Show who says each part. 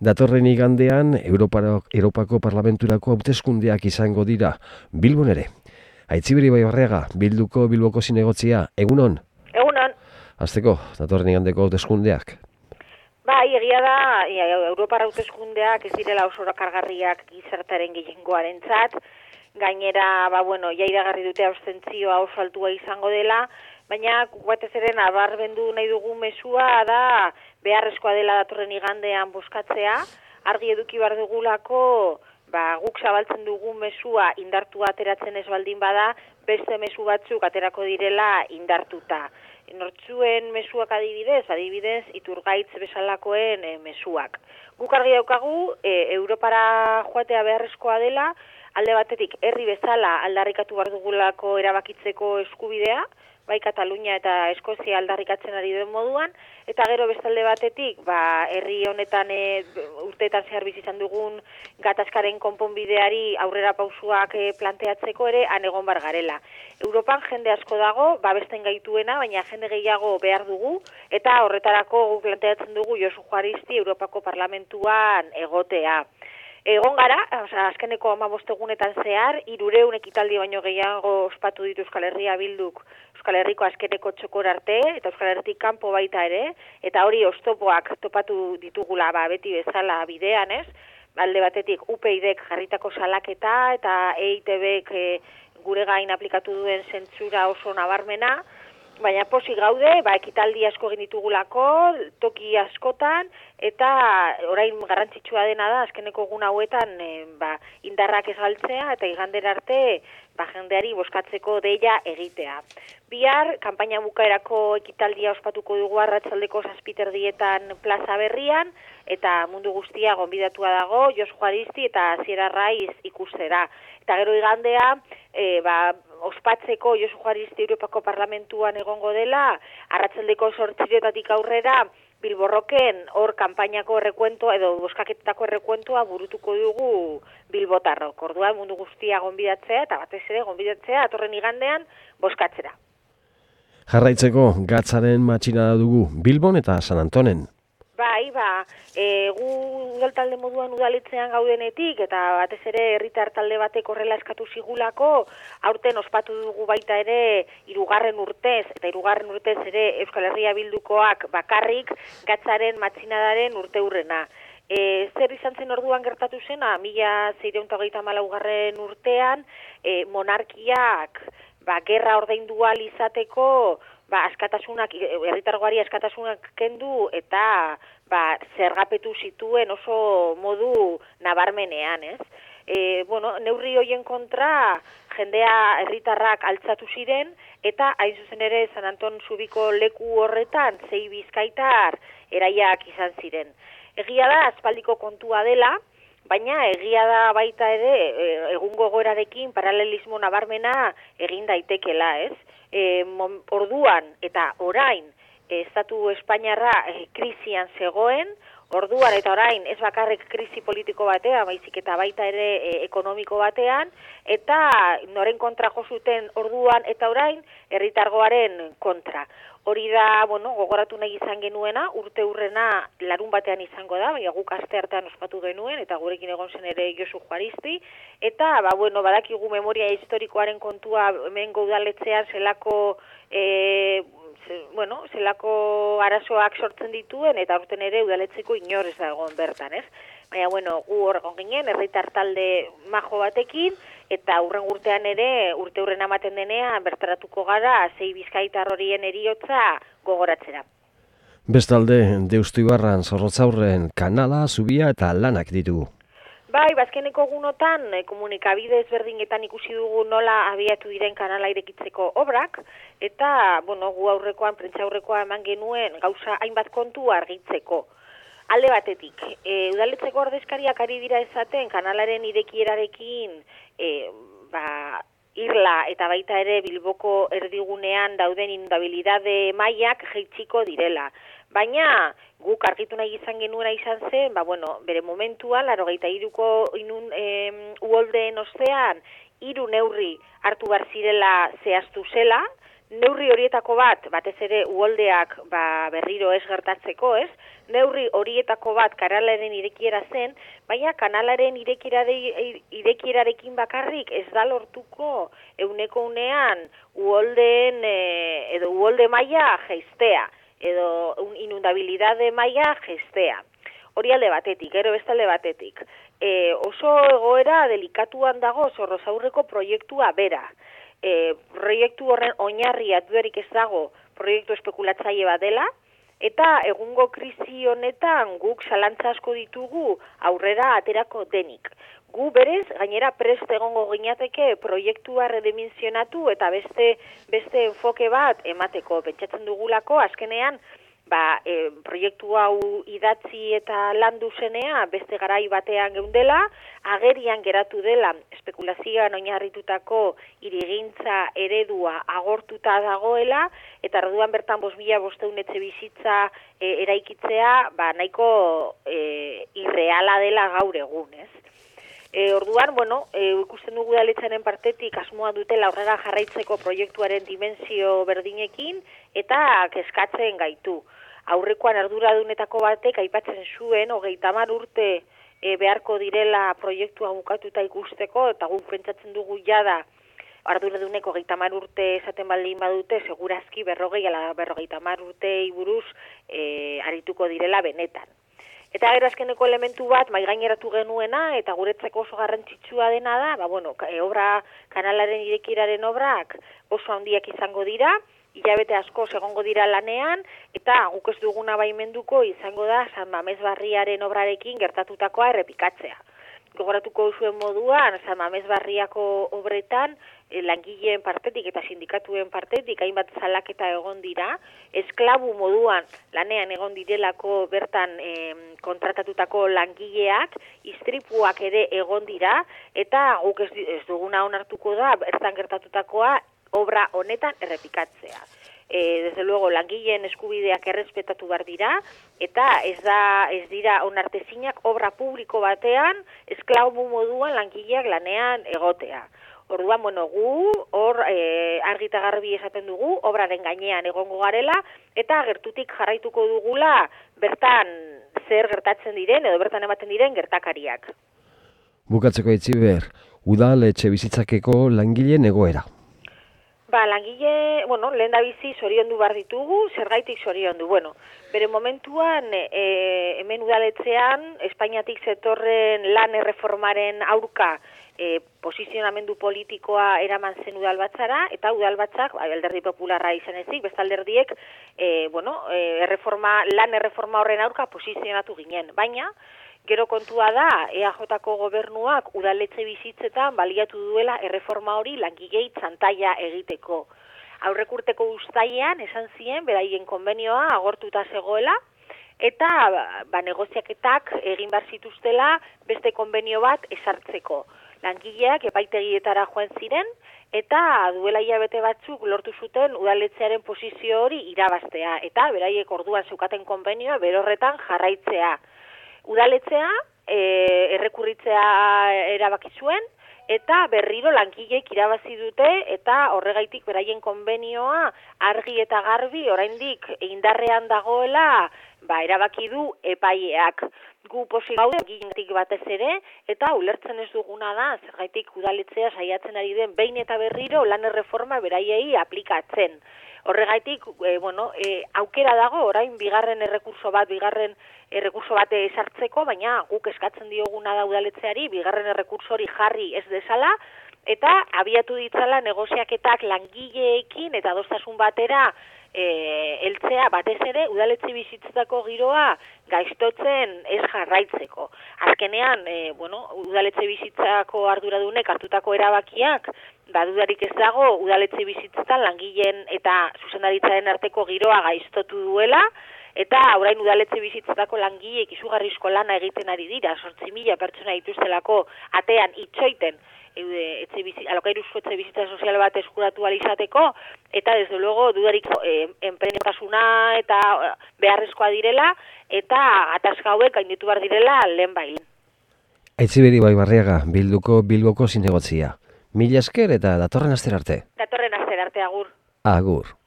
Speaker 1: Datorren igandean, Europako Parlamenturako hauteskundeak izango dira, Bilbon ere. Aitziberi Baibarriaga, Bilboko zinegotzia, egunon?
Speaker 2: Egunon.
Speaker 1: Hasteko, datorren igandeko hauteskundeak.
Speaker 2: Bai, egia da, Europar hauteskundeak ez direla oso erakargarriak gizartearen gehiengoarentzat. Gainera, ja iragarri dute abstentzioa oso altua izango dela, baina batez ere nabarmendu nahi dugu mezua da beharrezkoa dela datorren igandean bozkatzea. Argi eduki behar dugulako, guk zabaltzen dugu mezua indartua ateratzen ez baldin bada, beste mezu batzuk aterako direla indartuta. Nortzuen mezuak adibidez, Iturgaitz bezalakoen mezuak. Guk argi daukagu, Europara joatea beharrezkoa dela, alde batetik herri bezala aldarrikatu behar dugulako erabakitzeko eskubidea, bai Katalunia eta Eskozia aldarrikatzen ari den moduan, eta gero bestalde batetik, herri honetan urteetan zehar bizi izan dugun gatazkaren konponbideari aurrera pausuak planteatzeko ere han egon bar garela. Europan jende asko dago, babesten gaituena, baina jende gehiago behar dugu, eta horretarako guk planteatzen dugu Josu Juaristi Europako Parlamentuan egotea. Egon gara, azkeneko 15 egunetan zehar, 300 ekitaldi baino gehiago ospatu ditu Euskal Herria Bilduk Euskal Herriko azkeneko txokor arte, eta Euskal Herritik kanpo baita ere, eta hori oztopoak topatu ditugula beti bezala bidean, ez? Alde batetik UPyDek jarritako salaketa, eta EITBek gure gain aplikatu duen zentsura oso nabarmena, baina pozik gaude, ekitaldi asko egin ditugulako, toki askotan, eta orain garrantzitsua dena da, azkeneko egun hauetan indarrak ez galtzea, eta igandera arte jendeari bozkatzeko deia egitea. Bihar, kanpaina bukaerako ekitaldia ospatuko dugu arratsaldeko 7:00 plaza berrian, eta mundu guztia gonbidatua dago, Josu Juaristi eta Asier Arraiz ikustera. Eta gero igandea, ospatzeko Josu Juaristi Europako Parlamentuan egongo dela, arratsaldeko 8:00 aurrera, Bilborroken hor kanpainako errekuentoa edo bozkaketako errekuentoa burutuko dugu bilbotarrok. Orduan mundu guztia gonbidatzea eta batez ere gonbidatzea datorren igandean bozkatzera.
Speaker 1: Jarraitzeko gatzaren matxinada dugu Bilbon eta San Antonen.
Speaker 2: Gu udal talde moduan udaletzean gaudenetik, eta batez ere herritar talde batek horrela eskatu zigulako, aurten ospatu dugu baita ere 3. urtez, eta 3. urtez ere Euskal Herria Bildukoak bakarrik gatzaren matxinadaren urteurrena. Zer izan zen orduan gertatu zena, 1634 urtean, monarkiak gerra ordaindu ahal izateko, askatasunak, herritargoari askatasunak kendu eta zergapetu zituen oso modu nabarmenean, ez? Neurri hoien kontra jendea herritarrak altzatu ziren eta hain zuzen ere San Anton Zubiko leku horretan 6 bizkaitar eraiak izan ziren. Egia da aspaldiko kontua dela, baina egia da baita ere egungo gogorarekin paralelismo nabarmena egin daitekela, ez? Orduan eta orain Estatu Espainiarra krisian zegoen, orduan eta orain ez bakarrik krisi politiko batean, baizik eta baita ere ekonomiko batean, eta noren kontra jo zuten orduan eta orain herritargoaren kontra. Hori da, gogoratu nahi izan genuena, urteurrena larun batean izango da, baina guk asteartean ospatu genuen, eta gurekin egon zen ere Josu Juaristi, eta, badakigu memoria historikoaren kontua hemengo udaletzean zelako arazoak sortzen dituen, eta urten ere udaletzeko inor ez da egon bertan, ez? Baina, gu hor egon ginen, herritar talde majo batekin, eta urren urtean ere, urteurren ematen denean, bertaratuko gara, 6 bizkaitar horien heriotza gogoratzera.
Speaker 1: Bestalde, Deustuibarran, Zorrotzaurren, kanala, zubia eta lanak ditugu.
Speaker 2: Azkeneko egunotan komunikabide ezberdinetan ikusi dugu nola abiatu diren kanala irekitzeko obrak, eta, gu aurrekoan, prentsa aurrekoa eman genuen gauza hainbat kontu argitzeko. Alde batetik, udaletzeko ordezkariak ari dira esaten kanalaren irekierarekin irla eta baita ere Bilboko erdigunean dauden inundabilidade mailak jaitsiko direla. Baina guk argitu nahi izan genuena izan zen, bere momentuan, 83ko uholdeen ostean, 3 neurri hartu behar zirela zehaztu zela, neurri horietako batez ere uholdeak berriro ez gertatzeko, ez? Neurri horietako bat kanalaren irekiera zen, baina kanalaren irekierarekin bakarrik ez da lortuko euneko unean uholdeen edo uholde maila jaistea, edo inundabilidade maila jaistea. Hori alde batetik, gero beste alde batetik. Oso egoera delikatuan dago Zorrozaurreko proiektua bera. Proiektu horren oinarria dudarik ez dago proiektu espekulatzaile bat dela, eta egungo krisi honetan guk zalantza asko ditugu aurrera aterako denik. Gu berez, gainera prest egongo ginateke proiektua redimensionatu eta beste enfoke bat emateko. Pentsatzen dugulako, azkenean, proiektu hau idatzi eta landu zenea beste garai batean geundela, agerian geratu dela espekulazioan oinarritutako hirigintza eredua agortuta dagoela, eta orduan bertan 5.500 etxe bizitza eraikitzea nahiko irreala dela gaur egun, ez? Orduan, ikusten dugu udaletxearen partetik asmoa dutela aurrera jarraitzeko proiektuaren dimensio berdinekin eta kezkatzen gaitu. Aurrekoan arduradunetako batek aipatzen zuen 30 urte beharko direla proiektua bukatuta ikusteko, eta guk pentsatzen dugu jada arduraduneko 30 urte esaten baldin badute, segurazki 40 urtei buruz arituko direla benetan. Eta gero azkeneko elementu bat maigaineratu genuena eta guretzako oso garrantzitsua dena da, obra kanalaren irekieraren obrak oso handiak izango dira, hilabete asko egongo dira lanean, eta guk ez duguna baimenduko izango da San Mames Barriaren obrarekin gertatutakoa errepikatzea. Gogoratuko zuen moduan, San Mames Barriako obretan, langileen partetik eta sindikatuen partetik hainbat salaketa egon dira, esklabu moduan lanean egon direlako bertan kontratatutako langileak, istripuak ere egon dira, eta guk ez duguna onartuko da bertan gertatutakoa obra honetan errepikatzea. Desde luego, langileen eskubideak errespetatu behar dira, eta ez dira onartezinak obra publiko batean esklabu moduan langileak lanean egotea. Orduan, gu hor argi eta garbi esaten dugu, obraren gainean egongo garela, eta gertutik jarraituko dugula bertan zer gertatzen diren edo bertan ematen diren gertakariak.
Speaker 1: Bukatzeko Aitziber, udal etxe bizitzakeko langileen egoera.
Speaker 2: Langile, lehen da bizi zoriondu behar ditugu, zergaitik zoriondu. Bere momentuan, hemen udaletzean, Espainiatik zetorren lan erreformaren aurka posizionamendu politikoa eraman zen udalbatzara, eta udalbatzak, alderdi popularra izan ezik, beste alderdiek, lan erreforma horren aurka posizionatu ginen. Baina, gero kontua da, EAJ-ko gobernuak udaletxe bizitzetan baliatu duela erreforma hori langilei txantaia egiteko. Aurrek urteko uztailean esan zien beraien konbenioa agortuta zegoela, eta negoziaketak egin behar zituztela beste konbenio bat ezartzeko. Langileak epaitegietara joan ziren, eta duela hilabete batzuk lortu zuten udaletxearen posizio hori irabaztea, eta beraiek orduan zeukaten konbenioa berorretan jarraitzea. Udaletxea errekurritzea erabaki zuen, eta berriro langileek irabazi dute, eta horregaitik beraien konbenioa argi eta garbi oraindik indarrean dagoela erabaki du epaileak. Gu pozik gaude langiletik batez ere, eta ulertzen ez duguna da zergaitik udaletxea saiatzen ari den behin eta berriro lan erreforma beraiei aplikatzen. Horregaitik, aukera dago orain bigarren errekurso bat ezartzeko, baina guk eskatzen dioguna da udaletxeari bigarren errekurso hori jarri ez dezala, eta abiatu ditzala negoziaketak langileekin eta adostasun batera heltzea batez ere udaletxe bizitzetako giroa gaiztotzen ez jarraitzeko. Azkenean, udaletxe bizitzako arduradunek hartutako erabakiak, dudarik ez dago udaletxe bizitzetan langileen eta zuzendaritzaren arteko giroa gaiztotu duela, eta orain udaletxe bizitzetako langileek izugarrizko lana egiten ari dira, 8.000 pertsona dituztelako atean itxoiten alokairuzko etxe bizitza sozial bat eskuratu alizateko, eta desde luego dudarik enplegutasuna eta beharrezkoa direla, eta gatazka hauek gainditu behar direla lehen bailin.
Speaker 1: Aitziber Ibaibarriaga, Bilboko zinegotzia. Mila esker eta datorren astera arte.
Speaker 2: Datorren astera arte, agur.
Speaker 1: Agur.